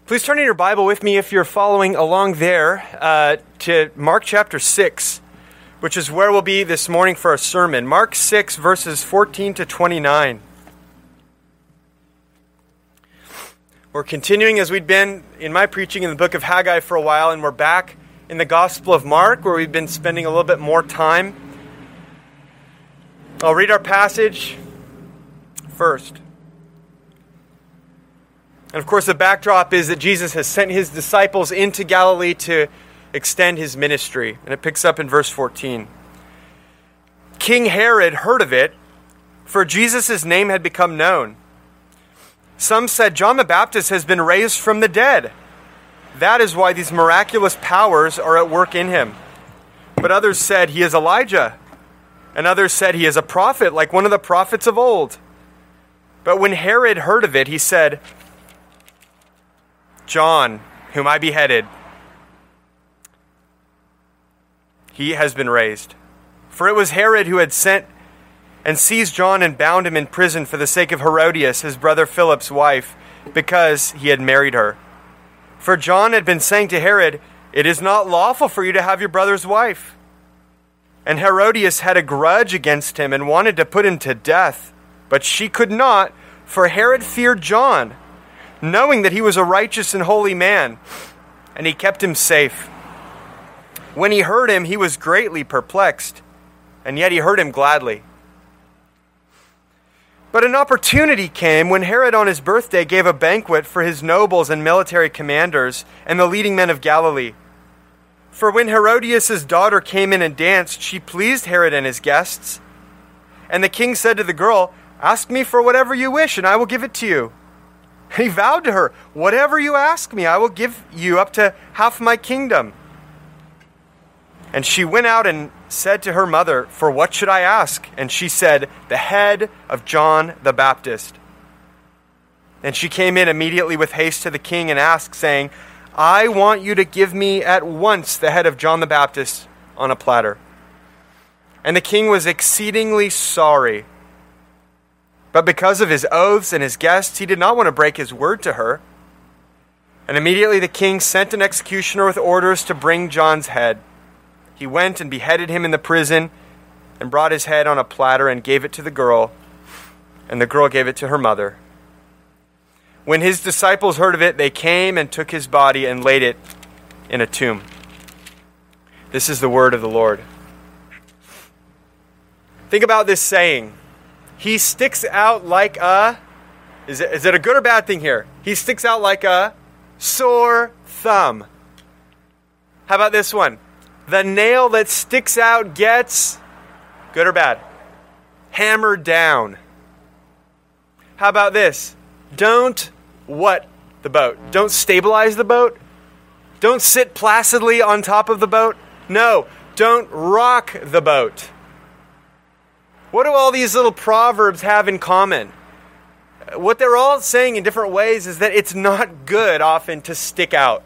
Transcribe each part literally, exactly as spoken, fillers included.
Please turn in your Bible with me if you're following along there uh, to Mark chapter six, which is where we'll be this morning for our sermon. Mark six, verses fourteen to twenty-nine. We're continuing as we'd been in my preaching in the book of Haggai for a while, and we're back in the Gospel of Mark, where we've been spending a little bit more time. I'll read our passage first. And of course, the backdrop is that Jesus has sent his disciples into Galilee to extend his ministry. And it picks up in verse fourteen. King Herod heard of it, for Jesus' name had become known. Some said, John the Baptist has been raised from the dead. That is why these miraculous powers are at work in him. But others said, he is Elijah. And others said, he is a prophet, like one of the prophets of old. But when Herod heard of it, he said, John, whom I beheaded, he has been raised. For it was Herod who had sent and seized John and bound him in prison for the sake of Herodias, his brother Philip's wife, because he had married her. For John had been saying to Herod, it is not lawful for you to have your brother's wife. And Herodias had a grudge against him and wanted to put him to death. But she could not, for Herod feared John, knowing that he was a righteous and holy man, and he kept him safe. When he heard him, he was greatly perplexed, and yet he heard him gladly. But an opportunity came when Herod on his birthday gave a banquet for his nobles and military commanders and the leading men of Galilee. For when Herodias' daughter came in and danced, she pleased Herod and his guests. And the king said to the girl, ask me for whatever you wish, and I will give it to you. And he vowed to her, whatever you ask me, I will give you up to half my kingdom. And she went out and said to her mother, for what should I ask? And she said, the head of John the Baptist. And she came in immediately with haste to the king and asked, saying, I want you to give me at once the head of John the Baptist on a platter. And the king was exceedingly sorry. But because of his oaths and his guests, he did not want to break his word to her. And immediately the king sent an executioner with orders to bring John's head. He went and beheaded him in the prison and brought his head on a platter and gave it to the girl, and the girl gave it to her mother. When his disciples heard of it, they came and took his body and laid it in a tomb. This is the word of the Lord. Think about this saying. He sticks out like a, is it, is it a good or bad thing here? He sticks out like a sore thumb. How about this one? The nail that sticks out gets, good or bad? Hammered down. How about this? Don't what the boat? Don't stabilize the boat? Don't sit placidly on top of the boat? No, don't rock the boat. What do all these little proverbs have in common? What they're all saying in different ways is that it's not good often to stick out.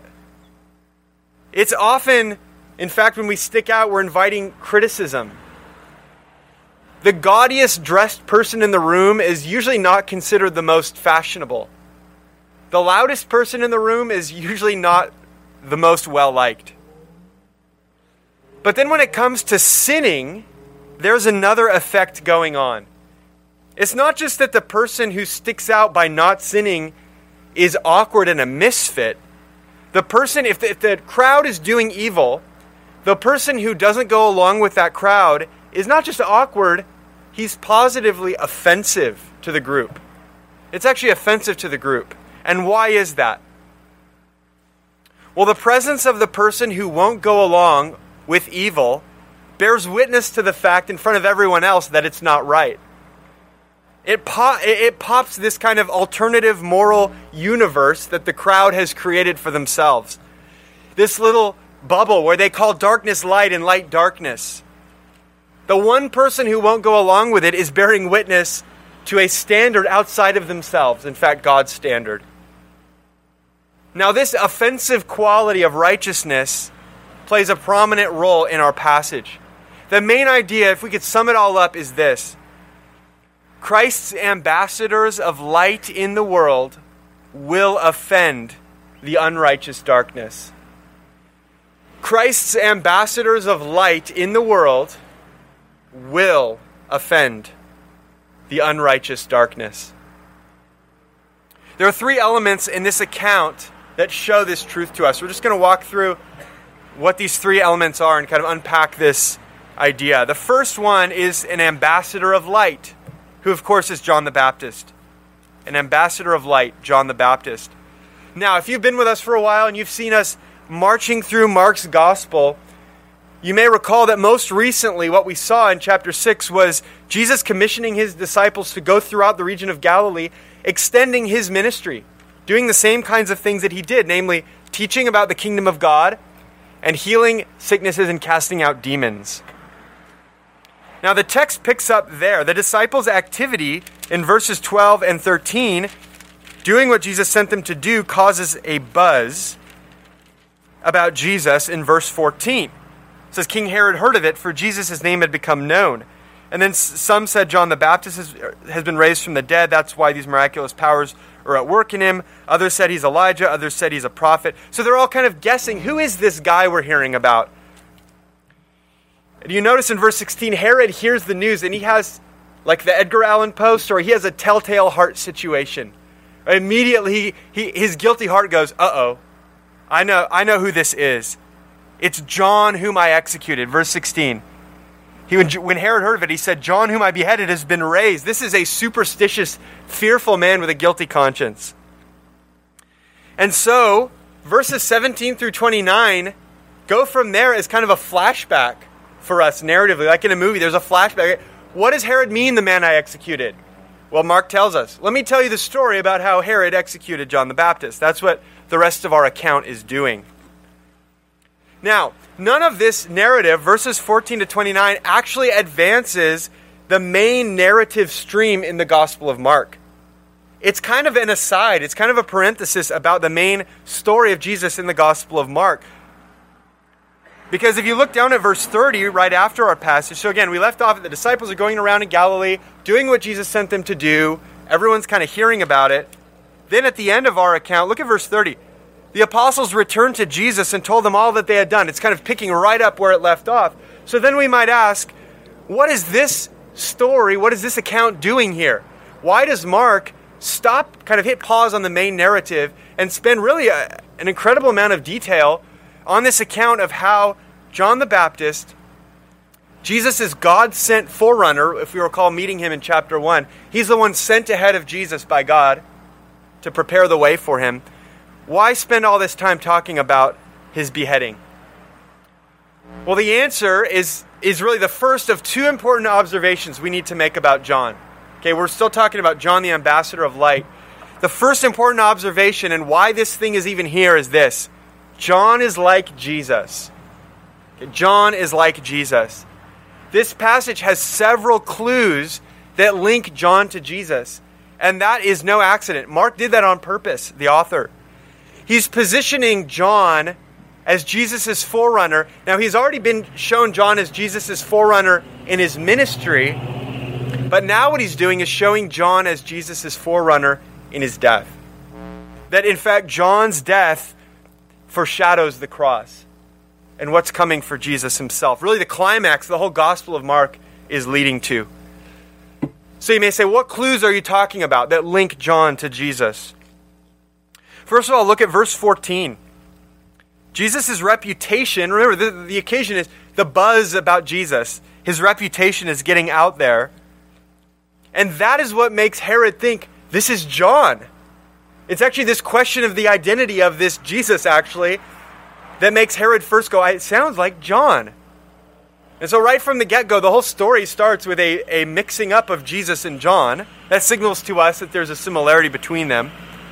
It's often, in fact, when we stick out, we're inviting criticism. The gaudiest dressed person in the room is usually not considered the most fashionable. The loudest person in the room is usually not the most well-liked. But then when it comes to sinning, there's another effect going on. It's not just that the person who sticks out by not sinning is awkward and a misfit. The person, if the, if the crowd is doing evil, the person who doesn't go along with that crowd is not just awkward, he's positively offensive to the group. It's actually offensive to the group. And why is that? Well, the presence of the person who won't go along with evil bears witness to the fact in front of everyone else that it's not right. It, po- it pops this kind of alternative moral universe that the crowd has created for themselves. This little bubble where they call darkness light and light darkness. The one person who won't go along with it is bearing witness to a standard outside of themselves. In fact, God's standard. Now, this offensive quality of righteousness plays a prominent role in our passage. The main idea, if we could sum it all up, is this. Christ's ambassadors of light in the world will offend the unrighteous darkness. Christ's ambassadors of light in the world will offend the unrighteous darkness. There are three elements in this account that show this truth to us. We're just going to walk through what these three elements are and kind of unpack this idea. The first one is an ambassador of light, who of course is John the Baptist. An ambassador of light, John the Baptist. Now, if you've been with us for a while and you've seen us marching through Mark's gospel, you may recall that most recently what we saw in chapter six was Jesus commissioning his disciples to go throughout the region of Galilee, extending his ministry, doing the same kinds of things that he did, namely teaching about the kingdom of God and healing sicknesses and casting out demons. Now the text picks up there. The disciples' activity in verses twelve and thirteen, doing what Jesus sent them to do, causes a buzz about Jesus in verse fourteen. It says, King Herod heard of it, for Jesus' name had become known. And then some said John the Baptist has, has been raised from the dead. That's why these miraculous powers are at work in him. Others said he's Elijah. Others said he's a prophet. So they're all kind of guessing, who is this guy we're hearing about? And you notice in verse sixteen, Herod hears the news and he has, like the Edgar Allan Poe story, he has a telltale heart situation. Immediately, he, he, his guilty heart goes, uh-oh, I know, I know who this is. It's John whom I executed. Verse sixteen. He, when Herod heard of it, he said, John whom I beheaded has been raised. This is a superstitious, fearful man with a guilty conscience. And so, verses seventeen through twenty-nine go from there as kind of a flashback for us narratively. Like in a movie, there's a flashback. What does Herod mean, the man I executed? Well, Mark tells us. Let me tell you the story about how Herod executed John the Baptist. That's what the rest of our account is doing. Now, none of this narrative, verses fourteen to twenty-nine, actually advances the main narrative stream in the Gospel of Mark. It's kind of an aside. It's kind of a parenthesis about the main story of Jesus in the Gospel of Mark. Because if you look down at verse thirty, right after our passage, so again, we left off at the disciples are going around in Galilee, doing what Jesus sent them to do. Everyone's kind of hearing about it. Then at the end of our account, look at verse thirty. The apostles returned to Jesus and told them all that they had done. It's kind of picking right up where it left off. So then we might ask, what is this story, what is this account doing here? Why does Mark stop, kind of hit pause on the main narrative and spend really a, an incredible amount of detail on this account of how John the Baptist, Jesus' God-sent forerunner, if we recall meeting him in chapter one, he's the one sent ahead of Jesus by God to prepare the way for him. Why spend all this time talking about his beheading? Well, the answer is, is really the first of two important observations we need to make about John. Okay, we're still talking about John, the ambassador of light. The first important observation and why this thing is even here is this. John is like Jesus. Okay, John is like Jesus. This passage has several clues that link John to Jesus. And that is no accident. Mark did that on purpose, the author. He's positioning John as Jesus' forerunner. Now, he's already been shown John as Jesus' forerunner in his ministry. But now what he's doing is showing John as Jesus' forerunner in his death. That, in fact, John's death foreshadows the cross and what's coming for Jesus himself. Really, the climax, the whole Gospel of Mark is leading to. So you may say, what clues are you talking about that link John to Jesus? First of all, look at verse fourteen. Jesus' reputation, remember, the, the occasion is the buzz about Jesus. His reputation is getting out there. And that is what makes Herod think, this is John. It's actually this question of the identity of this Jesus, actually, that makes Herod first go, it sounds like John. And so right from the get-go, the whole story starts with a, a mixing up of Jesus and John. That signals to us that there's a similarity between them.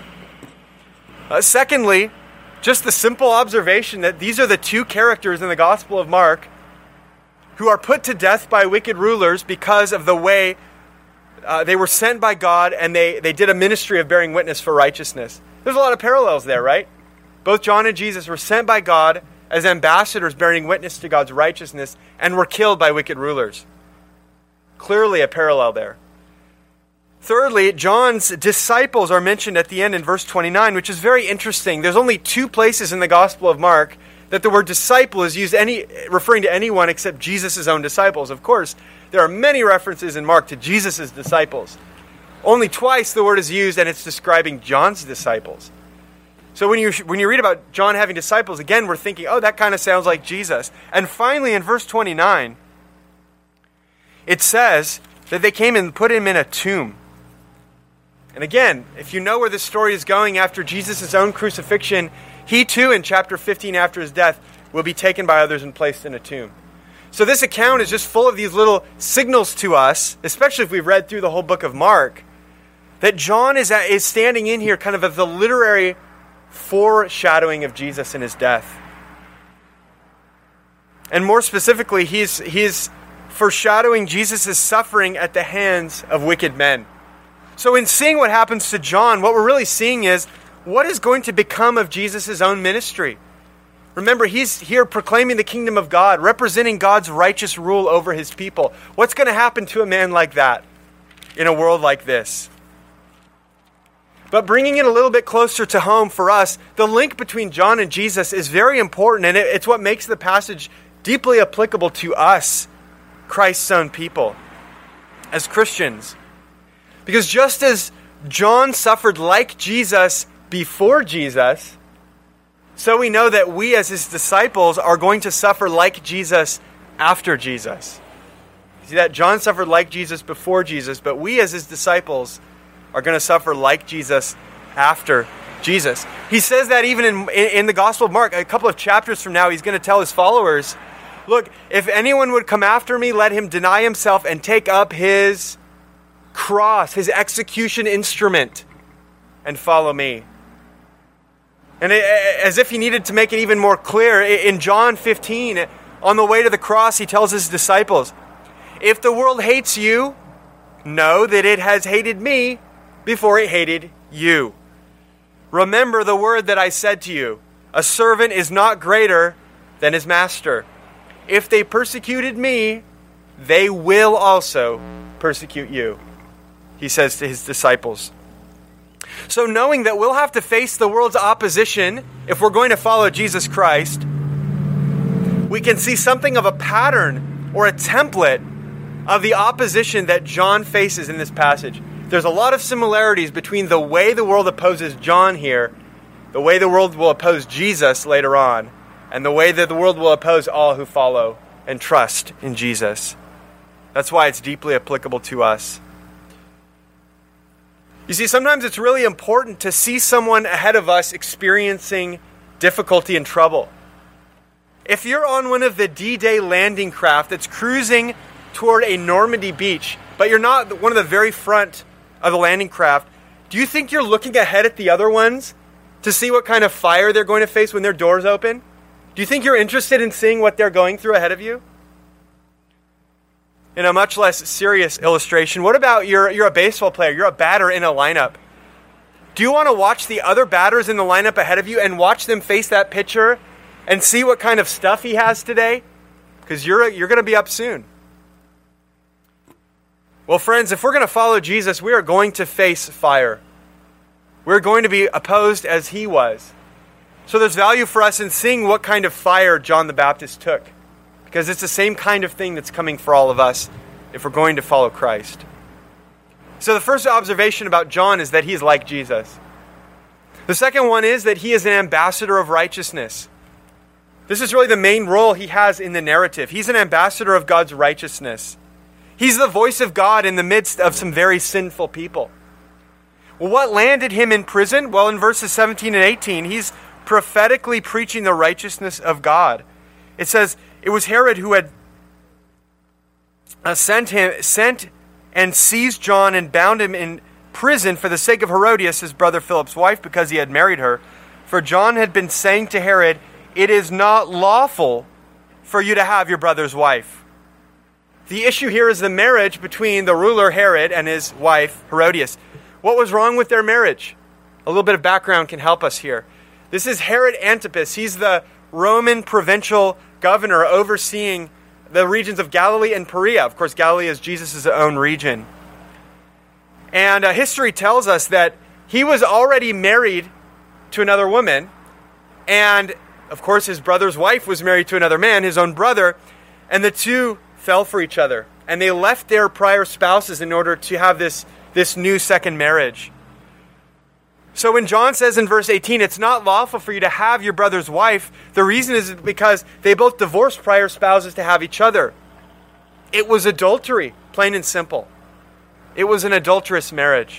Uh, secondly, just the simple observation that these are the two characters in the Gospel of Mark who are put to death by wicked rulers because of the way uh, they were sent by God and they, they did a ministry of bearing witness for righteousness. There's a lot of parallels there, right? Both John and Jesus were sent by God as ambassadors bearing witness to God's righteousness and were killed by wicked rulers. Clearly a parallel there. Thirdly, John's disciples are mentioned at the end in verse twenty-nine, which is very interesting. There's only two places in the Gospel of Mark that the word disciple is used any referring to anyone except Jesus' own disciples. Of course, there are many references in Mark to Jesus' disciples. Only twice the word is used, and it's describing John's disciples. So when you when you read about John having disciples, again, we're thinking, oh, that kind of sounds like Jesus. And finally, in verse twenty-nine, it says that they came and put him in a tomb. And again, if you know where this story is going, after Jesus' own crucifixion, he too, in chapter fifteen after his death, will be taken by others and placed in a tomb. So this account is just full of these little signals to us, especially if we've read through the whole book of Mark, that John is, is standing in here kind of as the literary foreshadowing of Jesus and his death. And more specifically, he's, he's foreshadowing Jesus' suffering at the hands of wicked men. So in seeing what happens to John, what we're really seeing is what is going to become of Jesus' own ministry. Remember, he's here proclaiming the kingdom of God, representing God's righteous rule over his people. What's going to happen to a man like that in a world like this? But bringing it a little bit closer to home for us, the link between John and Jesus is very important, and it's what makes the passage deeply applicable to us, Christ's own people, as Christians. Because just as John suffered like Jesus before Jesus, so we know that we as his disciples are going to suffer like Jesus after Jesus. See that? John suffered like Jesus before Jesus, but we as his disciples are going to suffer like Jesus after Jesus. He says that even in, in the Gospel of Mark, a couple of chapters from now, he's going to tell his followers, look, if anyone would come after me, let him deny himself and take up his cross, his execution instrument, and follow me. And it, as if he needed to make it even more clear, in John fifteen, on the way to the cross, he tells his disciples, if the world hates you, know that it has hated me before it hated you. Remember the word that I said to you, a servant is not greater than his master. If they persecuted me, they will also persecute you, he says to his disciples. So knowing that we'll have to face the world's opposition if we're going to follow Jesus Christ, we can see something of a pattern or a template of the opposition that John faces in this passage. There's a lot of similarities between the way the world opposes John here, the way the world will oppose Jesus later on, and the way that the world will oppose all who follow and trust in Jesus. That's why it's deeply applicable to us. You see, sometimes it's really important to see someone ahead of us experiencing difficulty and trouble. If you're on one of the D-Day landing craft that's cruising toward a Normandy beach, but you're not one of the very front of the landing craft, do you think you're looking ahead at the other ones to see what kind of fire they're going to face when their doors open? Do you think you're interested in seeing what they're going through ahead of you? In a much less serious illustration, what about you're, you're a baseball player, you're a batter in a lineup. Do you want to watch the other batters in the lineup ahead of you and watch them face that pitcher and see what kind of stuff he has today? Because you're, you're going to be up soon. Well, friends, if we're going to follow Jesus, we are going to face fire. We're going to be opposed as he was. So there's value for us in seeing what kind of fire John the Baptist took, because it's the same kind of thing that's coming for all of us if we're going to follow Christ. So the first observation about John is that he is like Jesus. The second one is that he is an ambassador of righteousness. This is really the main role he has in the narrative. He's an ambassador of God's righteousness. He's the voice of God in the midst of some very sinful people. Well, what landed him in prison? Well, in verses seventeen and eighteen, he's prophetically preaching the righteousness of God. It says, it was Herod who had uh, sent him, sent and seized John and bound him in prison for the sake of Herodias, his brother Philip's wife, because he had married her. For John had been saying to Herod, it is not lawful for you to have your brother's wife. The issue here is the marriage between the ruler Herod and his wife Herodias. What was wrong with their marriage? A little bit of background can help us here. This is Herod Antipas. He's the Roman provincial governor overseeing the regions of Galilee and Perea. Of course, Galilee is Jesus' own region. And uh, history tells us that he was already married to another woman. And, of course, his brother's wife was married to another man, his own brother. And the two fell for each other. And they left their prior spouses in order to have this, this new second marriage. So when John says in verse eighteen, it's not lawful for you to have your brother's wife, the reason is because they both divorced prior spouses to have each other. It was adultery, plain and simple. It was an adulterous marriage.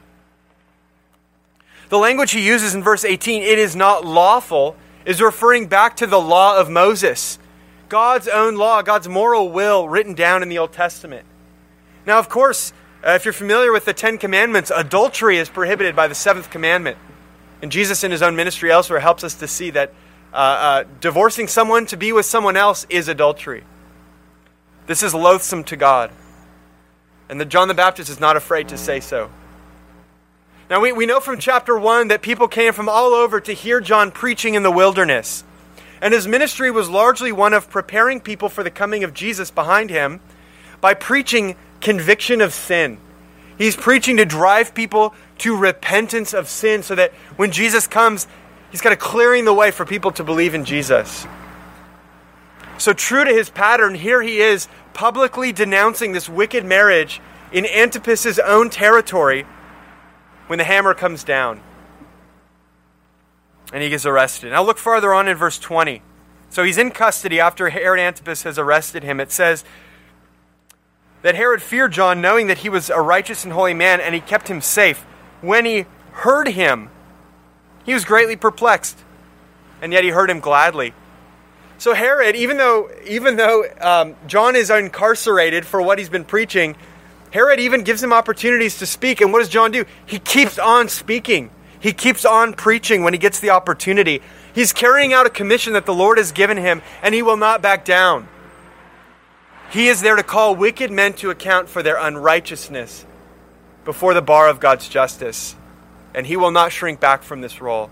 The language he uses in verse eighteen, it is not lawful, is referring back to the law of Moses. God's own law, God's moral will written down in the Old Testament. Now, of course, uh, if you're familiar with the Ten Commandments, adultery is prohibited by the seventh commandment. And Jesus in his own ministry elsewhere helps us to see that uh, uh, divorcing someone to be with someone else is adultery. This is loathsome to God. And that John the Baptist is not afraid to say so. Now, we, we know from chapter one that people came from all over to hear John preaching in the wilderness. And his ministry was largely one of preparing people for the coming of Jesus behind him by preaching conviction of sin. He's preaching to drive people to repentance of sin so that when Jesus comes, he's kind of clearing the way for people to believe in Jesus. So true to his pattern, here he is publicly denouncing this wicked marriage in Antipas's own territory when the hammer comes down. And he gets arrested. Now look farther on in verse twenty. So he's in custody after Herod Antipas has arrested him. It says that Herod feared John, knowing that he was a righteous and holy man, and he kept him safe. When he heard him, he was greatly perplexed, and yet he heard him gladly. So Herod, even though even though um, John is incarcerated for what he's been preaching, Herod even gives him opportunities to speak. And what does John do? He keeps on speaking. He keeps on preaching when he gets the opportunity. He's carrying out a commission that the Lord has given him, and he will not back down. He is there to call wicked men to account for their unrighteousness before the bar of God's justice. And he will not shrink back from this role.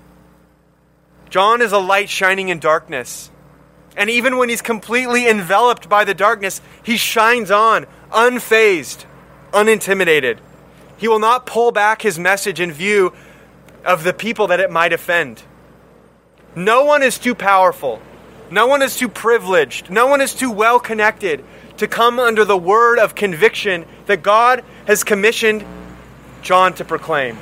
John is a light shining in darkness. And even when he's completely enveloped by the darkness, he shines on, unfazed, unintimidated. He will not pull back his message in view of the people that it might offend. No one is too powerful. No one is too privileged. No one is too well connected to come under the word of conviction that God has commissioned John to proclaim.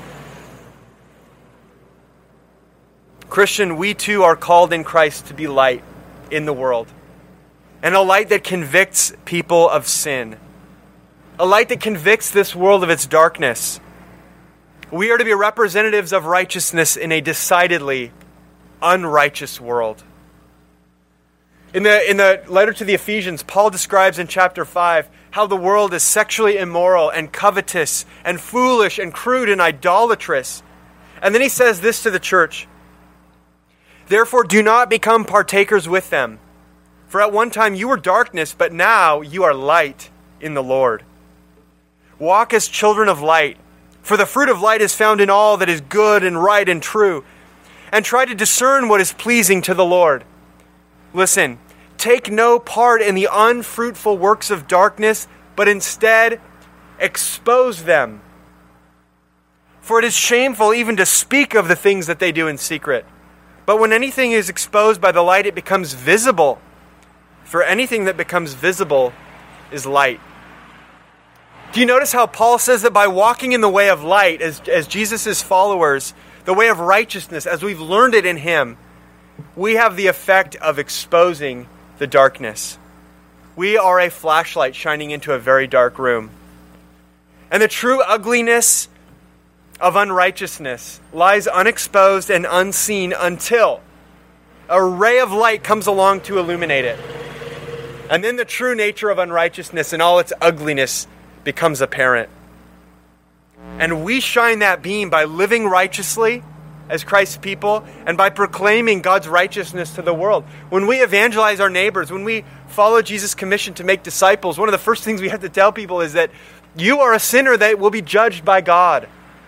Christian, we too are called in Christ to be light in the world. And a light that convicts people of sin. A light that convicts this world of its darkness. We are to be representatives of righteousness in a decidedly unrighteous world. In the, in the letter to the Ephesians, Paul describes in chapter five how the world is sexually immoral and covetous and foolish and crude and idolatrous. And then he says this to the church: therefore do not become partakers with them. For at one time you were darkness, but now you are light in the Lord. Walk as children of light, for the fruit of light is found in all that is good and right and true. And try to discern what is pleasing to the Lord. Listen, take no part in the unfruitful works of darkness, but instead expose them. For it is shameful even to speak of the things that they do in secret. But when anything is exposed by the light, it becomes visible. For anything that becomes visible is light. Do you notice how Paul says that by walking in the way of light, as, as Jesus' followers, the way of righteousness, as we've learned it in him, we have the effect of exposing the darkness. We are a flashlight shining into a very dark room. And the true ugliness of unrighteousness lies unexposed and unseen until a ray of light comes along to illuminate it. And then the true nature of unrighteousness and all its ugliness becomes apparent. And we shine that beam by living righteously as Christ's people and by proclaiming God's righteousness to the world. When we evangelize our neighbors, when we follow Jesus' commission to make disciples, one of the first things we have to tell people is that you are a sinner that will be judged by God.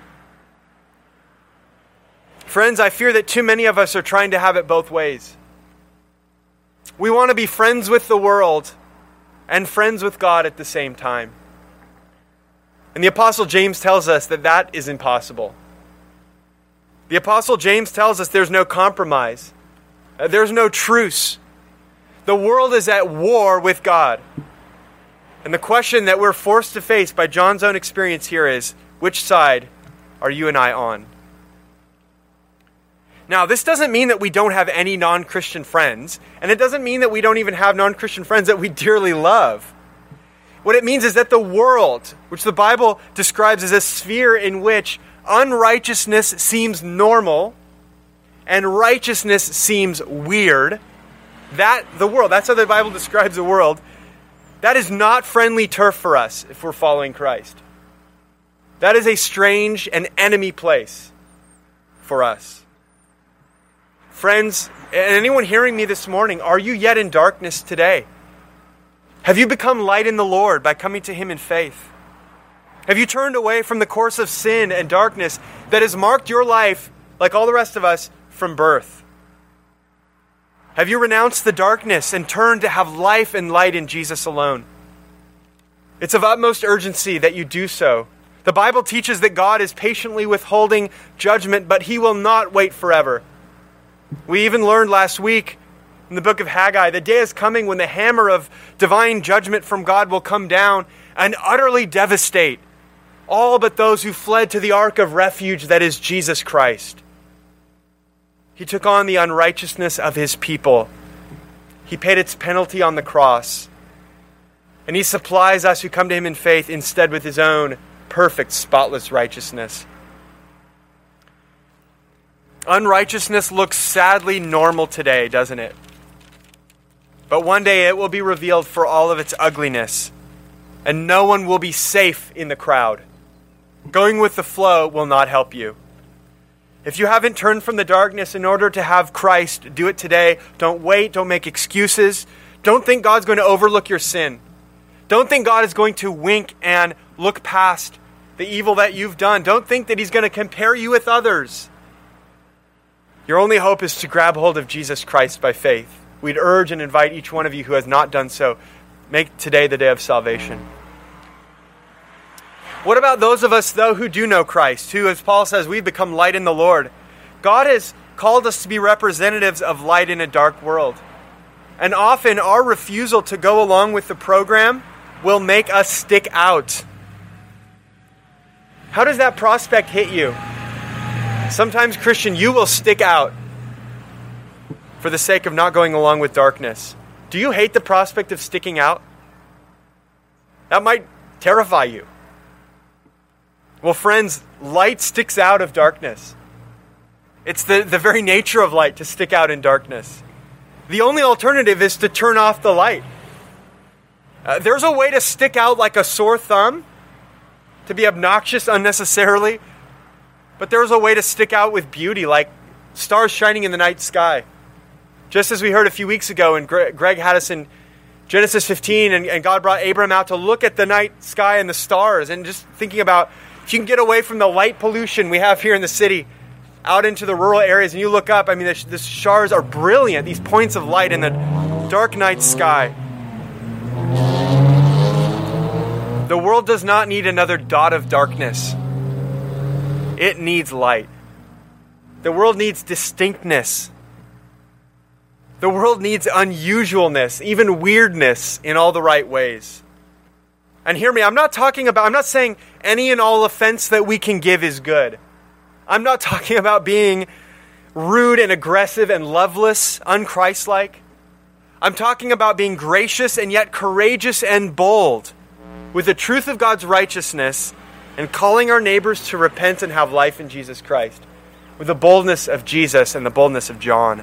Friends, I fear that too many of us are trying to have it both ways. We want to be friends with the world and friends with God at the same time. And the Apostle James tells us that that is impossible. The Apostle James tells us there's no compromise. Uh, there's no truce. The world is at war with God. And the question that we're forced to face by John's own experience here is, which side are you and I on? Now, this doesn't mean that we don't have any non-Christian friends, and it doesn't mean that we don't even have non-Christian friends that we dearly love. What it means is that the world, which the Bible describes as a sphere in which unrighteousness seems normal and righteousness seems weird, that the world, that's how the Bible describes the world, that is not friendly turf for us if we're following Christ. That is a strange and enemy place for us. Friends, and anyone hearing me this morning, are you yet in darkness today? Have you become light in the Lord by coming to Him in faith? Have you turned away from the course of sin and darkness that has marked your life, like all the rest of us, from birth? Have you renounced the darkness and turned to have life and light in Jesus alone? It's of utmost urgency that you do so. The Bible teaches that God is patiently withholding judgment, but He will not wait forever. We even learned last week in the book of Haggai, the day is coming when the hammer of divine judgment from God will come down and utterly devastate all but those who fled to the ark of refuge that is Jesus Christ. He took on the unrighteousness of His people. He paid its penalty on the cross. And He supplies us who come to Him in faith instead with His own perfect, spotless righteousness. Unrighteousness looks sadly normal today, doesn't it? But one day it will be revealed for all of its ugliness, and no one will be safe in the crowd. Going with the flow will not help you. If you haven't turned from the darkness in order to have Christ, do it today. Don't wait. Don't make excuses. Don't think God's going to overlook your sin. Don't think God is going to wink and look past the evil that you've done. Don't think that He's going to compare you with others. Your only hope is to grab hold of Jesus Christ by faith. We'd urge and invite each one of you who has not done so, make today the day of salvation. What about those of us, though, who do know Christ, who, as Paul says, we've become light in the Lord? God has called us to be representatives of light in a dark world. And often our refusal to go along with the program will make us stick out. How does that prospect hit you? Sometimes, Christian, you will stick out for the sake of not going along with darkness. Do you hate the prospect of sticking out? That might terrify you. Well, friends, light sticks out of darkness. It's the, the very nature of light to stick out in darkness. The only alternative is to turn off the light. Uh, there's a way to stick out like a sore thumb, to be obnoxious unnecessarily, but there's a way to stick out with beauty, like stars shining in the night sky. Just as we heard a few weeks ago, and Greg had us in Genesis fifteen, and, and God brought Abram out to look at the night sky and the stars, and just thinking about, if you can get away from the light pollution we have here in the city, out into the rural areas, and you look up, I mean, the, the stars are brilliant, these points of light in the dark night sky. The world does not need another dot of darkness. It needs light. The world needs distinctness. The world needs unusualness, even weirdness in all the right ways. And hear me, I'm not talking about, I'm not saying any and all offense that we can give is good. I'm not talking about being rude and aggressive and loveless, unchristlike. I'm talking about being gracious and yet courageous and bold with the truth of God's righteousness and calling our neighbors to repent and have life in Jesus Christ with the boldness of Jesus and the boldness of John.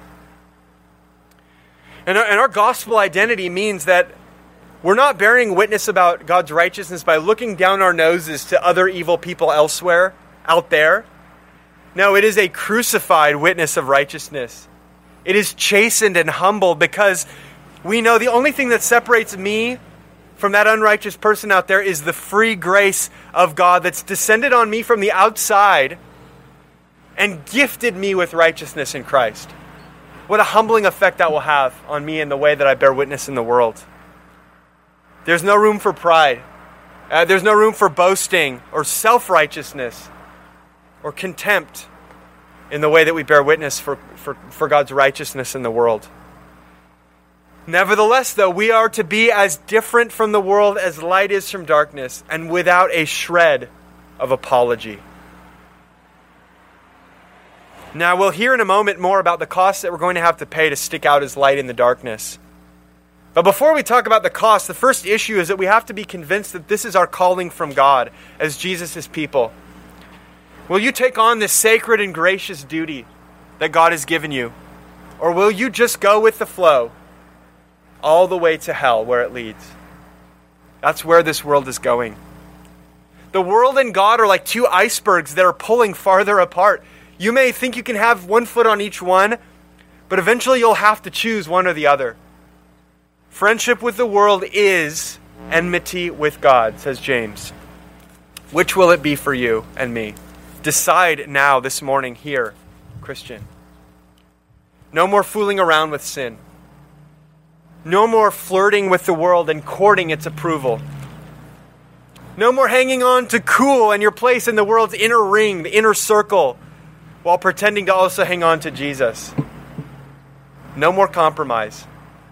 And our, and our gospel identity means that we're not bearing witness about God's righteousness by looking down our noses to other evil people elsewhere, out there. No, it is a crucified witness of righteousness. It is chastened and humbled because we know the only thing that separates me from that unrighteous person out there is the free grace of God that's descended on me from the outside and gifted me with righteousness in Christ. What a humbling effect that will have on me in the way that I bear witness in the world. There's no room for pride Uh, there's no room for boasting or self-righteousness or contempt in the way that we bear witness for, for, for God's righteousness in the world. Nevertheless, though, we are to be as different from the world as light is from darkness, and without a shred of apology. Now, we'll hear in a moment more about the cost that we're going to have to pay to stick out as light in the darkness. But before we talk about the cost, the first issue is that we have to be convinced that this is our calling from God as Jesus' people. Will you take on this sacred and gracious duty that God has given you? Or will you just go with the flow all the way to hell where it leads? That's where this world is going. The world and God are like two icebergs that are pulling farther apart. You may think you can have one foot on each one, but eventually you'll have to choose one or the other. Friendship with the world is enmity with God, says James. Which will it be for you and me? Decide now, this morning, here, Christian. No more fooling around with sin. No more flirting with the world and courting its approval. No more hanging on to cool and your place in the world's inner ring, the inner circle, while pretending to also hang on to Jesus. No more compromise.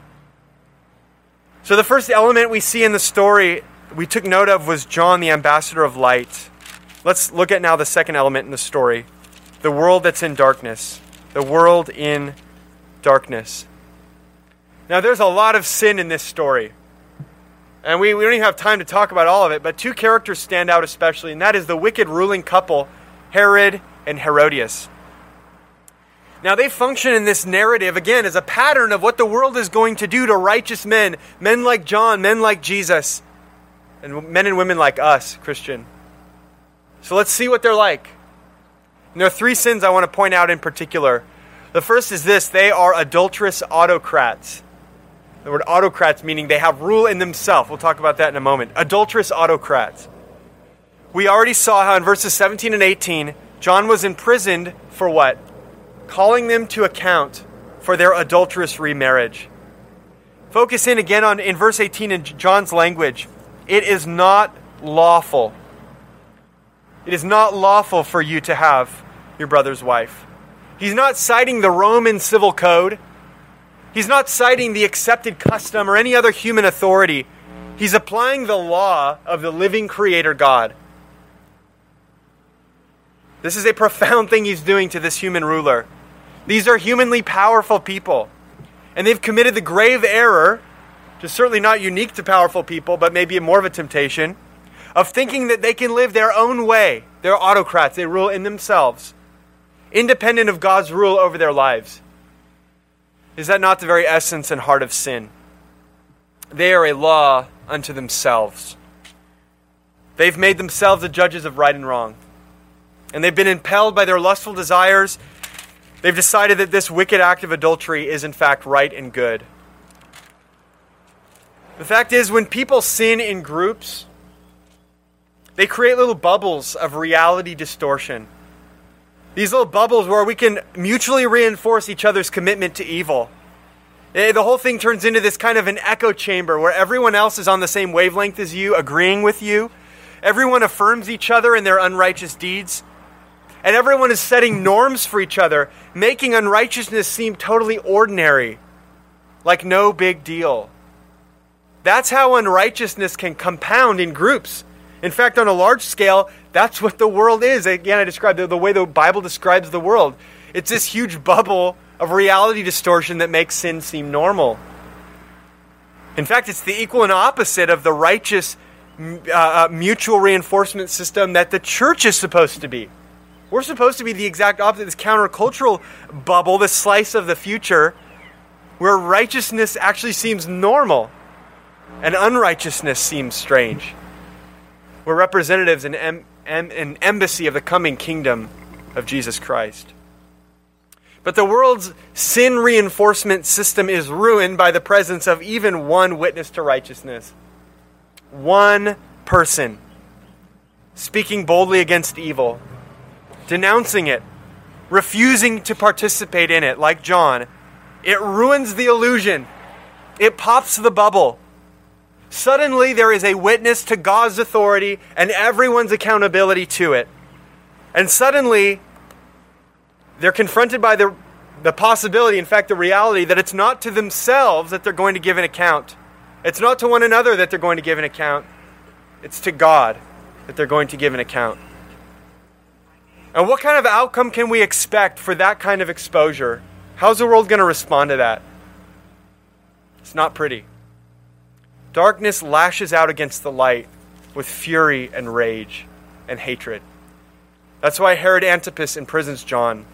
So the first element we see in the story we took note of was John, the ambassador of light. Let's look at now the second element in the story. The world that's in darkness. The world in darkness. Now there's a lot of sin in this story. And we, we don't even have time to talk about all of it, but two characters stand out especially, and that is the wicked ruling couple, Herod and Herodias. Now they function in this narrative, again, as a pattern of what the world is going to do to righteous men, men like John, men like Jesus, and men and women like us, Christian. So let's see what they're like. And there are three sins I want to point out in particular. The first is this: they are adulterous autocrats. The word autocrats meaning they have rule in themselves. We'll talk about that in a moment. Adulterous autocrats. We already saw how in verses seventeen and eighteen, John was imprisoned for what? Calling them to account for their adulterous remarriage. Focus in again on in verse eighteen in John's language. It is not lawful. It is not lawful for you to have your brother's wife. He's not citing the Roman civil code. He's not citing the accepted custom or any other human authority. He's applying the law of the living Creator God. This is a profound thing he's doing to this human ruler. These are humanly powerful people. And they've committed the grave error, which is certainly not unique to powerful people, but maybe more of a temptation, of thinking that they can live their own way. They're autocrats. They rule in themselves, independent of God's rule over their lives. Is that not the very essence and heart of sin? They are a law unto themselves. They've made themselves the judges of right and wrong. And they've been impelled by their lustful desires. They've decided that this wicked act of adultery is in fact right and good. The fact is, when people sin in groups, they create little bubbles of reality distortion. These little bubbles where we can mutually reinforce each other's commitment to evil. The whole thing turns into this kind of an echo chamber where everyone else is on the same wavelength as you, agreeing with you. Everyone affirms each other in their unrighteous deeds. And everyone is setting norms for each other, making unrighteousness seem totally ordinary, like no big deal. That's how unrighteousness can compound in groups. In fact, on a large scale, that's what the world is. Again, I described the, the way the Bible describes the world. It's this huge bubble of reality distortion that makes sin seem normal. In fact, it's the equal and opposite of the righteous uh, mutual reinforcement system that the church is supposed to be. We're supposed to be the exact opposite, this countercultural bubble, this slice of the future, where righteousness actually seems normal and unrighteousness seems strange. We're representatives and em- em- an embassy of the coming kingdom of Jesus Christ. But the world's sin reinforcement system is ruined by the presence of even one witness to righteousness. One person speaking boldly against evil, denouncing it, refusing to participate in it, like John. It ruins the illusion. It pops the bubble. Suddenly there is a witness to God's authority and everyone's accountability to it. And suddenly they're confronted by the, the possibility, in fact the reality, that it's not to themselves that they're going to give an account. It's not to one another that they're going to give an account. It's to God that they're going to give an account. And what kind of outcome can we expect for that kind of exposure? How's the world going to respond to that? It's not pretty. Darkness lashes out against the light with fury and rage and hatred. That's why Herod Antipas imprisons John.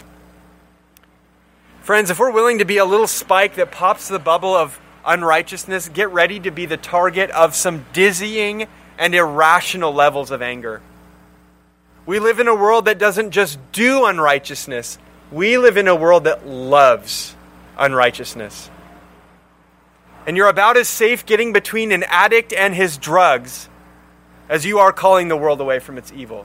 Friends, if we're willing to be a little spike that pops the bubble of unrighteousness, get ready to be the target of some dizzying and irrational levels of anger. We live in a world that doesn't just do unrighteousness. We live in a world that loves unrighteousness. And you're about as safe getting between an addict and his drugs as you are calling the world away from its evil.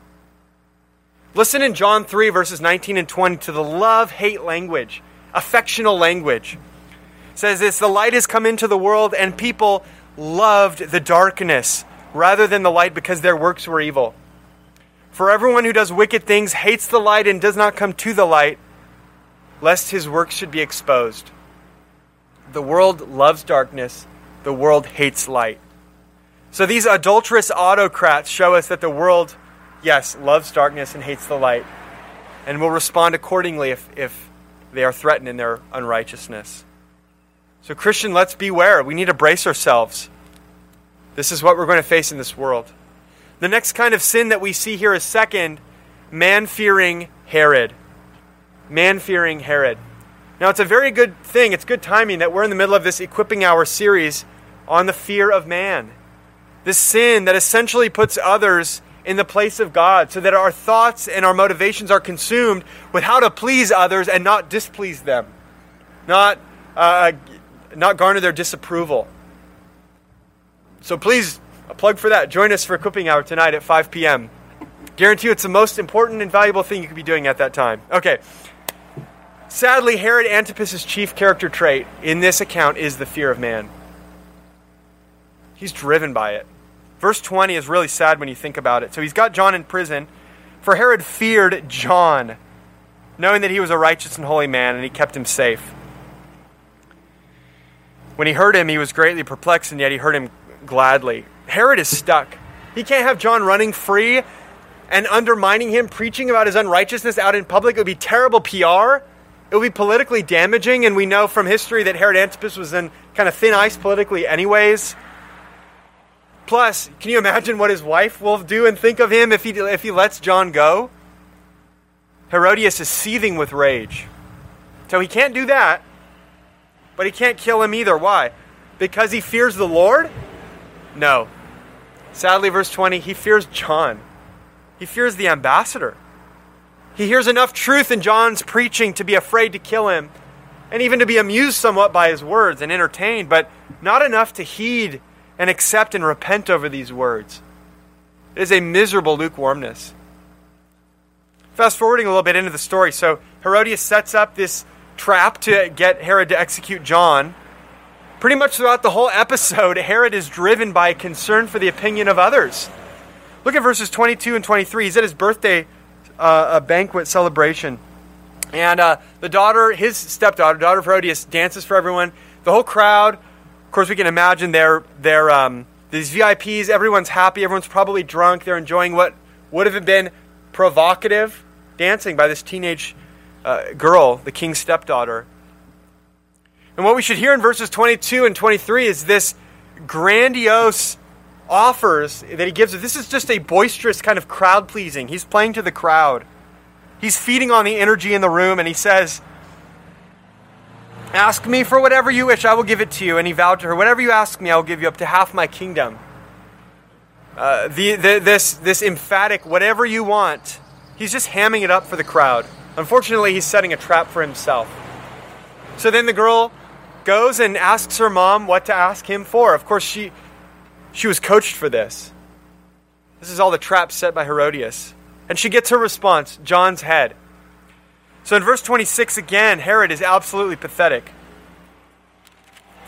Listen in John three, verses nineteen and twenty to the love-hate language, affectional language. It says this, the light has come into the world and people loved the darkness rather than the light because their works were evil. For everyone who does wicked things hates the light and does not come to the light, lest his works should be exposed. The world loves darkness. The world hates light. So these adulterous autocrats show us that the world, yes, loves darkness and hates the light, and will respond accordingly if, if they are threatened in their unrighteousness. So Christian, let's beware. We need to brace ourselves. This is what we're going to face in this world. The next kind of sin that we see here is second, man-fearing Herod. Man-fearing Herod. Now, it's a very good thing, it's good timing that we're in the middle of this Equipping Hour series on the fear of man. This sin that essentially puts others in the place of God so that our thoughts and our motivations are consumed with how to please others and not displease them. Not, uh, not garner their disapproval. So please, a plug for that. Join us for Equipping Hour tonight at five p.m. Guarantee you it's the most important and valuable thing you could be doing at that time. Okay. Sadly, Herod Antipas' chief character trait in this account is the fear of man. He's driven by it. Verse twenty is really sad when you think about it. So he's got John in prison, for Herod feared John, knowing that he was a righteous and holy man, and he kept him safe. When he heard him, he was greatly perplexed, and yet he heard him gladly. Herod is stuck. He can't have John running free and undermining him, preaching about his unrighteousness out in public. It would be terrible P R. It would be politically damaging, and we know from history that Herod Antipas was in kind of thin ice politically anyways. Plus, can you imagine what his wife will do and think of him if he if he lets John go? Herodias is seething with rage. So he can't do that, but he can't kill him either. Why? Because he fears the Lord? No. Sadly, verse twenty, he fears John. He fears the ambassador. He hears enough truth in John's preaching to be afraid to kill him, and even to be amused somewhat by his words and entertained, but not enough to heed and accept and repent over these words. It is a miserable lukewarmness. Fast forwarding a little bit into the story, so Herodias sets up this trap to get Herod to execute John. Pretty much throughout the whole episode, Herod is driven by concern for the opinion of others. Look at verses twenty-two and twenty-three. He's at his birthday uh, a banquet celebration. And uh, the daughter, his stepdaughter, daughter of Herodias, dances for everyone. The whole crowd, of course we can imagine they're, they're um, these V I Ps, everyone's happy, everyone's probably drunk, they're enjoying what would have been provocative dancing by this teenage uh, girl, the king's stepdaughter. And what we should hear in verses twenty-two and twenty-three is this grandiose offers that he gives. This is just a boisterous kind of crowd-pleasing. He's playing to the crowd. He's feeding on the energy in the room, and he says, "Ask me for whatever you wish, I will give it to you." And he vowed to her, "Whatever you ask me, I will give you up to half my kingdom." Uh, the, the this this emphatic, whatever you want, he's just hamming it up for the crowd. Unfortunately, he's setting a trap for himself. So then the girl goes and asks her mom what to ask him for. Of course, she she was coached for this. This is all the traps set by Herodias. And she gets her response, John's head. So in verse twenty-six again, Herod is absolutely pathetic.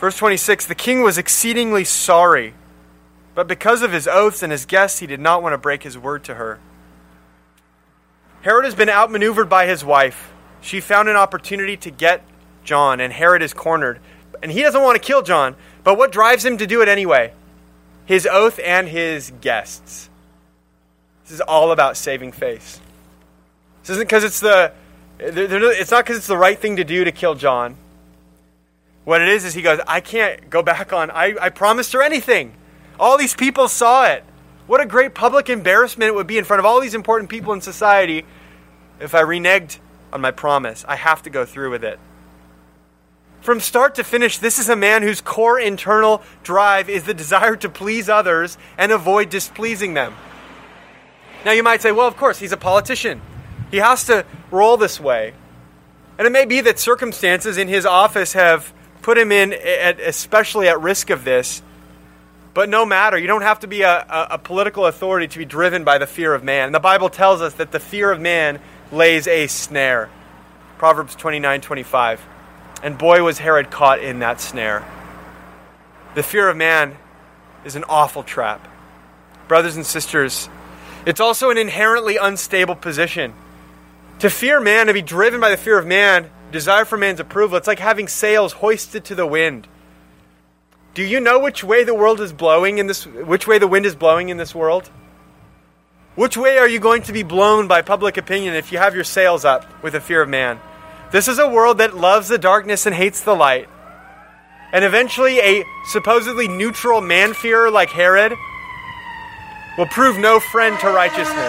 Verse twenty-six, the king was exceedingly sorry, but because of his oaths and his guests, he did not want to break his word to her. Herod has been outmaneuvered by his wife. She found an opportunity to get John, and Herod is cornered. And he doesn't want to kill John, but what drives him to do it anyway? His oath and his guests. This is all about saving face. This isn't because it's the, it's not because it's the right thing to do to kill John. What it is is he goes, I can't go back on, I, I promised her anything. All these people saw it. What a great public embarrassment it would be in front of all these important people in society if I reneged on my promise. I have to go through with it. From start to finish, this is a man whose core internal drive is the desire to please others and avoid displeasing them. Now you might say, well, of course, he's a politician. He has to roll this way. And it may be that circumstances in his office have put him in, at, especially at risk of this. But no matter, you don't have to be a, a, a political authority to be driven by the fear of man. The Bible tells us that the fear of man lays a snare. Proverbs twenty-nine twenty-five. And boy, was Herod caught in that snare. The fear of man is an awful trap. Brothers and sisters, it's also an inherently unstable position. To fear man, to be driven by the fear of man, desire for man's approval, it's like having sails hoisted to the wind. Do you know which way the world is blowing in this, which way the wind is blowing in this world? Which way are you going to be blown by public opinion if you have your sails up with the fear of man? This is a world that loves the darkness and hates the light. And eventually a supposedly neutral man-fearer like Herod will prove no friend to righteousness.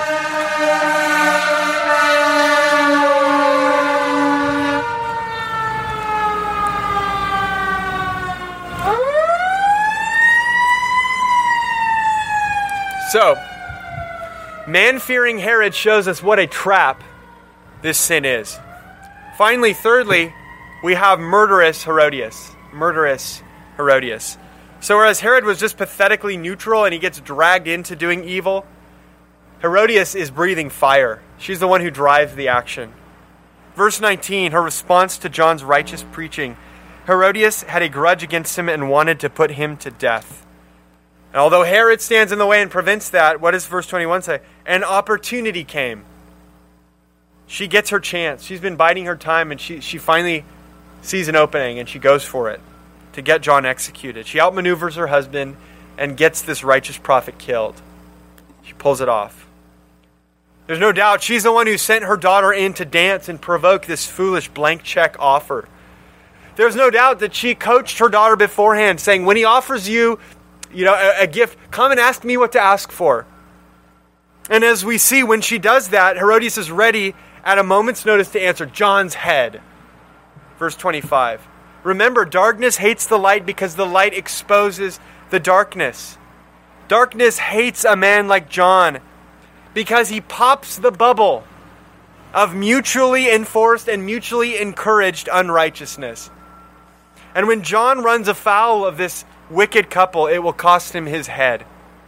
So, man-fearing Herod shows us what a trap this sin is. Finally, thirdly, we have murderous Herodias. Murderous Herodias. So whereas Herod was just pathetically neutral and he gets dragged into doing evil, Herodias is breathing fire. She's the one who drives the action. Verse nineteen, her response to John's righteous preaching. Herodias had a grudge against him and wanted to put him to death. And although Herod stands in the way and prevents that, what does verse twenty-one say? An opportunity came. She gets her chance. She's been biding her time, and she, she finally sees an opening, and she goes for it to get John executed. She outmaneuvers her husband and gets this righteous prophet killed. She pulls it off. There's no doubt she's the one who sent her daughter in to dance and provoke this foolish blank check offer. There's no doubt that she coached her daughter beforehand, saying, when he offers you, you know, a, a gift, come and ask me what to ask for. And as we see, when she does that, Herodias is ready at a moment's notice to answer, John's head. Verse twenty-five. Remember, darkness hates the light because the light exposes the darkness. Darkness hates a man like John because he pops the bubble of mutually enforced and mutually encouraged unrighteousness. And when John runs afoul of this wicked couple, it will cost him his head.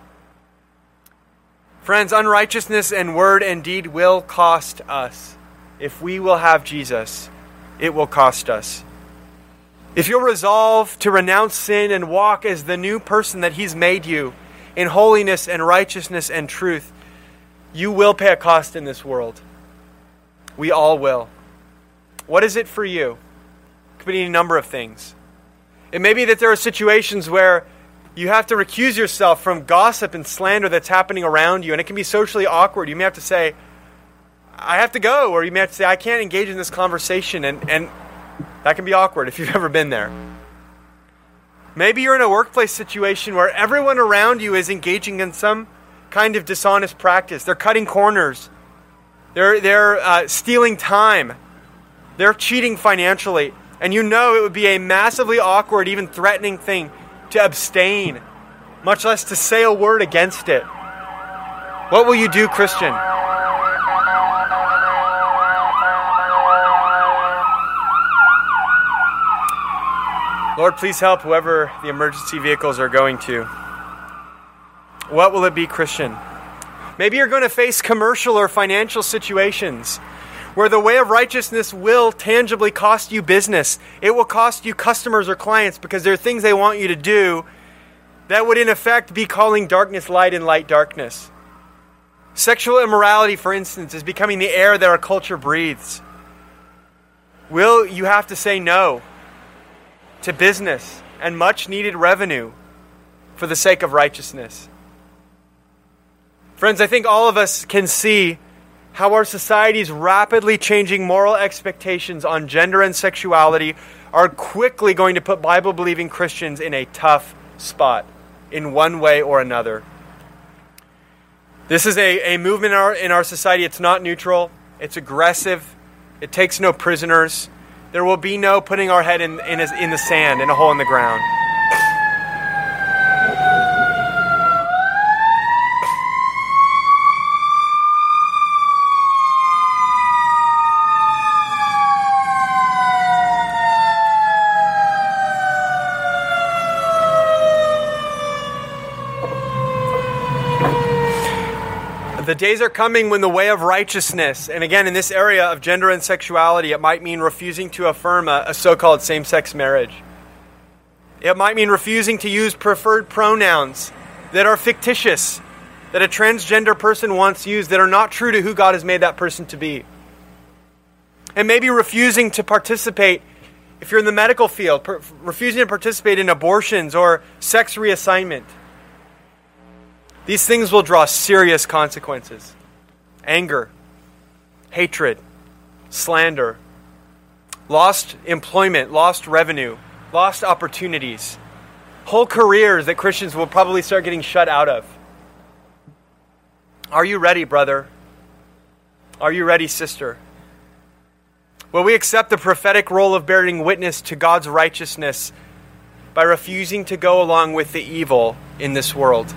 Friends, unrighteousness and word and deed will cost us. If we will have Jesus, it will cost us. If you'll resolve to renounce sin and walk as the new person that He's made you in holiness and righteousness and truth, you will pay a cost in this world. We all will. What is it for you? It could be any number of things. It may be that there are situations where you have to recuse yourself from gossip and slander that's happening around you, and it can be socially awkward. You may have to say, I have to go, or you may have to say, I can't engage in this conversation, and, and that can be awkward if you've ever been there. Maybe you're in a workplace situation where everyone around you is engaging in some kind of dishonest practice. They're cutting corners. They're, they're uh, stealing time. They're cheating financially. And you know it would be a massively awkward, even threatening thing to abstain, much less to say a word against it. What will you do, Christian? Lord, please help whoever the emergency vehicles are going to. What will it be, Christian? Maybe you're going to face commercial or financial situations where the way of righteousness will tangibly cost you business. It will cost you customers or clients because there are things they want you to do that would in effect be calling darkness light and light darkness. Sexual immorality, for instance, is becoming the air that our culture breathes. Will you have to say no to business and much needed revenue for the sake of righteousness? Friends, I think all of us can see how our society's rapidly changing moral expectations on gender and sexuality are quickly going to put Bible-believing Christians in a tough spot in one way or another. This is a, a movement in our, in our society. It's not neutral. It's aggressive. It takes no prisoners. There will be no putting our head in, in, in the sand, in a hole in the ground. The days are coming when the way of righteousness, and again in this area of gender and sexuality, it might mean refusing to affirm a, a so-called same-sex marriage. It might mean refusing to use preferred pronouns that are fictitious, that a transgender person once used, that are not true to who God has made that person to be. And maybe refusing to participate, if you're in the medical field, per, refusing to participate in abortions or sex reassignment. These things will draw serious consequences. Anger, hatred, slander, lost employment, lost revenue, lost opportunities, whole careers that Christians will probably start getting shut out of. Are you ready, brother? Are you ready, sister? Will we accept the prophetic role of bearing witness to God's righteousness by refusing to go along with the evil in this world?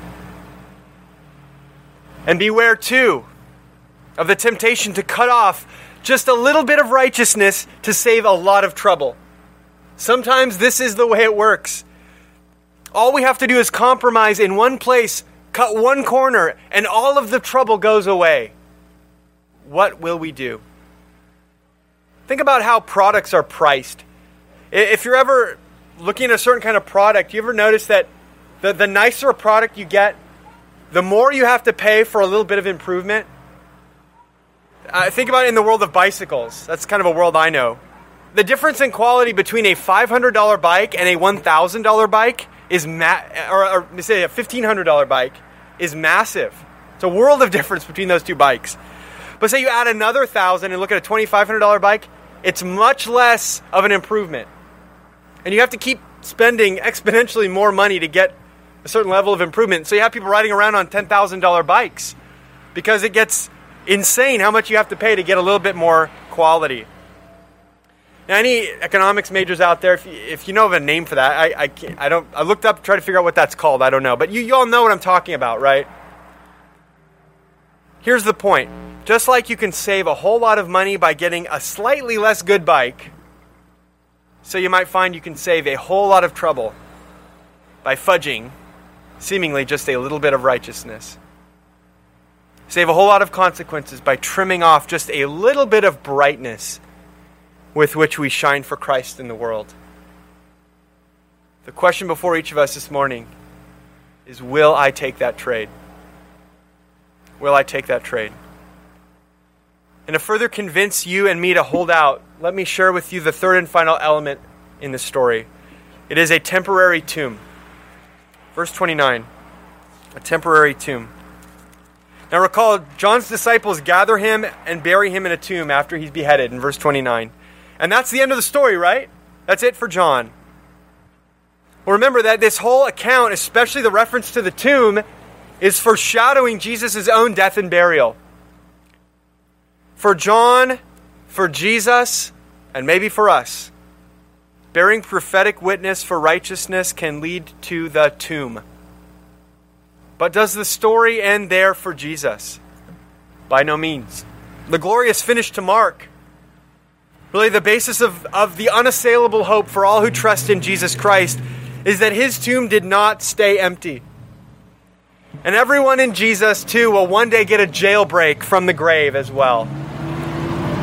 And beware, too, of the temptation to cut off just a little bit of righteousness to save a lot of trouble. Sometimes this is the way it works. All we have to do is compromise in one place, cut one corner, and all of the trouble goes away. What will we do? Think about how products are priced. If you're ever looking at a certain kind of product, you ever notice that the, the nicer a product you get, the more you have to pay for a little bit of improvement? Uh, think about it in the world of bicycles. That's kind of a world I know. The difference in quality between a five hundred dollars bike and a one thousand dollars bike is, ma- or, or say a fifteen hundred dollars bike is massive. It's a world of difference between those two bikes. But say you add another thousand and look at a twenty-five hundred dollars bike, it's much less of an improvement. And you have to keep spending exponentially more money to get a certain level of improvement. So you have people riding around on ten thousand dollars bikes because it gets insane how much you have to pay to get a little bit more quality. Now, any economics majors out there, if you, if you know of a name for that, I I, can't, I don't. I looked up to try to figure out what that's called. I don't know, but you, you all know what I'm talking about, right? Here's the point. Just like you can save a whole lot of money by getting a slightly less good bike, so you might find you can save a whole lot of trouble by fudging seemingly just a little bit of righteousness. Save a whole lot of consequences by trimming off just a little bit of brightness with which we shine for Christ in the world. The question before each of us this morning is, will I take that trade? Will I take that trade? And to further convince you and me to hold out, let me share with you the third and final element in this story. It is a temporary tomb. Verse twenty-nine, a temporary tomb. Now recall, John's disciples gather him and bury him in a tomb after he's beheaded in verse twenty-nine. And that's the end of the story, right? That's it for John. Well, remember that this whole account, especially the reference to the tomb, is foreshadowing Jesus' own death and burial. For John, for Jesus, and maybe for us, bearing prophetic witness for righteousness can lead to the tomb. But does the story end there for Jesus? By no means. The glorious finish to Mark, really the basis of, of the unassailable hope for all who trust in Jesus Christ, is that his tomb did not stay empty. And everyone in Jesus, too, will one day get a jailbreak from the grave as well.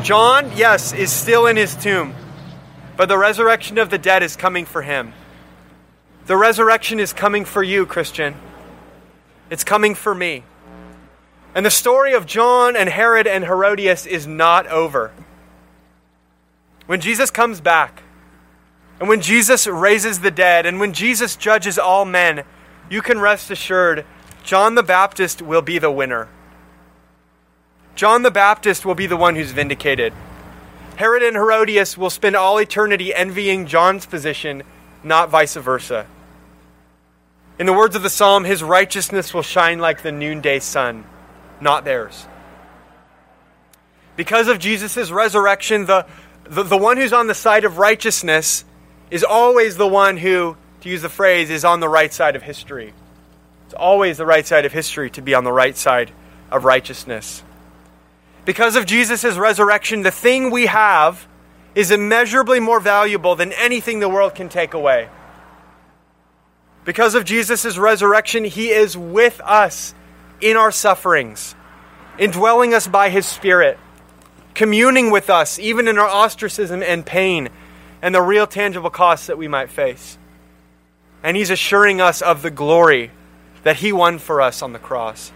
John, yes, is still in his tomb, but the resurrection of the dead is coming for him. The resurrection is coming for you, Christian. It's coming for me. And the story of John and Herod and Herodias is not over. When Jesus comes back, and when Jesus raises the dead, and when Jesus judges all men, you can rest assured John the Baptist will be the winner. John the Baptist will be the one who's vindicated. Herod and Herodias will spend all eternity envying John's position, not vice versa. In the words of the psalm, his righteousness will shine like the noonday sun, not theirs. Because of Jesus' resurrection, the, the, the one who's on the side of righteousness is always the one who, to use the phrase, is on the right side of history. It's always the right side of history to be on the right side of righteousness. Because of Jesus' resurrection, the thing we have is immeasurably more valuable than anything the world can take away. Because of Jesus' resurrection, he is with us in our sufferings, indwelling us by his Spirit, communing with us even in our ostracism and pain and the real tangible costs that we might face. And he's assuring us of the glory that he won for us on the cross.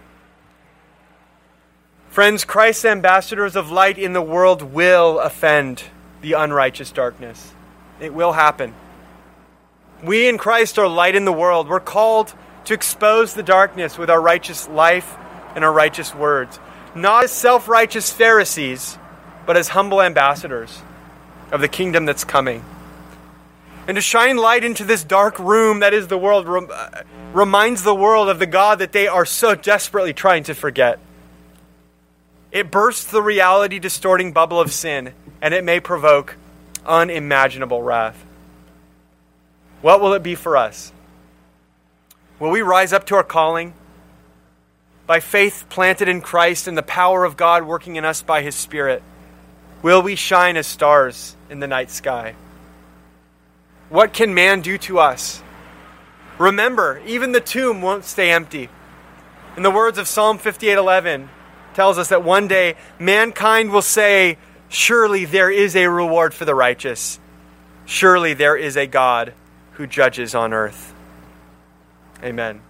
Friends, Christ's ambassadors of light in the world will offend the unrighteous darkness. It will happen. We in Christ are light in the world. We're called to expose the darkness with our righteous life and our righteous words. Not as self-righteous Pharisees, but as humble ambassadors of the kingdom that's coming. And to shine light into this dark room that is the world rem- reminds the world of the God that they are so desperately trying to forget. It bursts the reality-distorting bubble of sin, and it may provoke unimaginable wrath. What will it be for us? Will we rise up to our calling by faith planted in Christ and the power of God working in us by his Spirit? Will we shine as stars in the night sky? What can man do to us? Remember, even the tomb won't stay empty. In the words of Psalm fifty-eight eleven, tells us that one day mankind will say, surely there is a reward for the righteous. Surely there is a God who judges on earth. Amen.